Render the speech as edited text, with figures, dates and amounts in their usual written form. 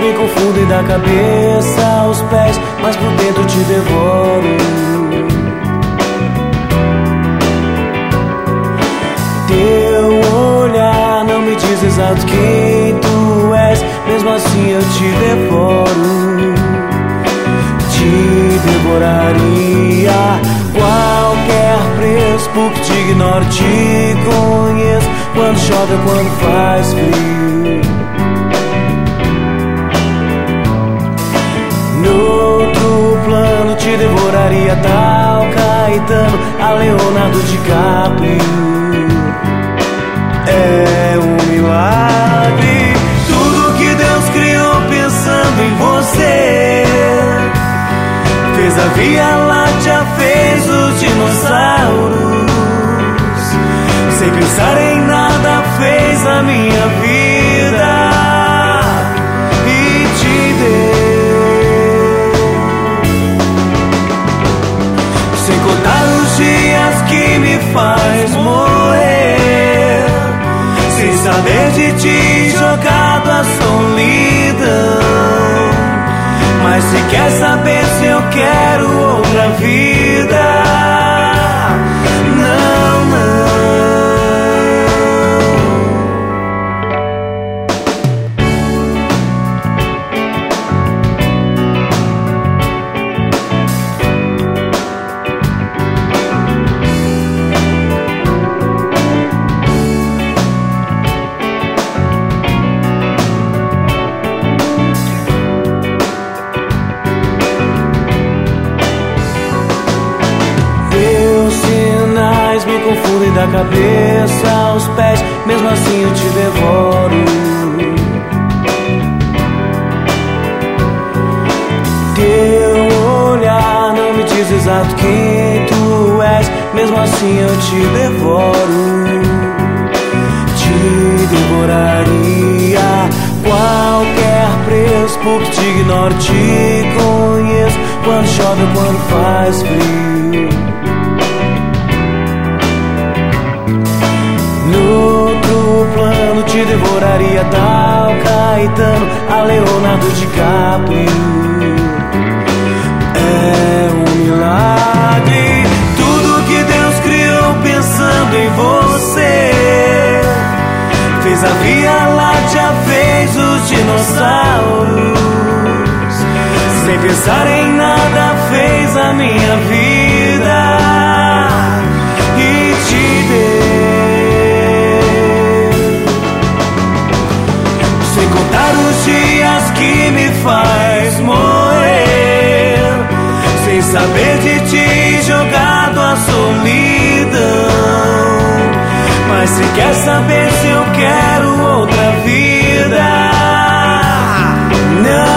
me confundem da cabeça aos pés, mas por dentro te devoro. Teu olhar não me diz exato quem tu és, mesmo assim eu te devoro. Te devoraria qualquer preço, porque te ignoro, te conheço. Quando chove ou quando faz frio. No outro plano te devoraria tal Caetano a Leonardo DiCaprio. É um milagre tudo que Deus criou pensando em você. Fez a Via Láctea, fez os dinossauros. Sem pensar em nada fez a minha vida e te deu. Sem contar os dias que me faz morrer, sem saber de ti jogado à solidão. Mas se quer saber se eu quero outra vida, não, não. Me confundem da cabeça aos pés, mesmo assim eu te devoro. Teu olhar não me diz exato quem tu és, mesmo assim eu te devoro. Te devoraria qualquer preço, porque te ignoro, te conheço. Quando chove ou quando faz frio. No outro plano te devoraria tal Caetano a Leonardo DiCaprio. É um milagre tudo que Deus criou pensando em você. Fez a Via Láctea, fez os dinossauros. Sem pensar em nada fez a minha vida e te deu. Sem contar os dias que me faz morrer, sem saber de ti jogado à solidão. Mas se quer saber se eu quero outra vida, não.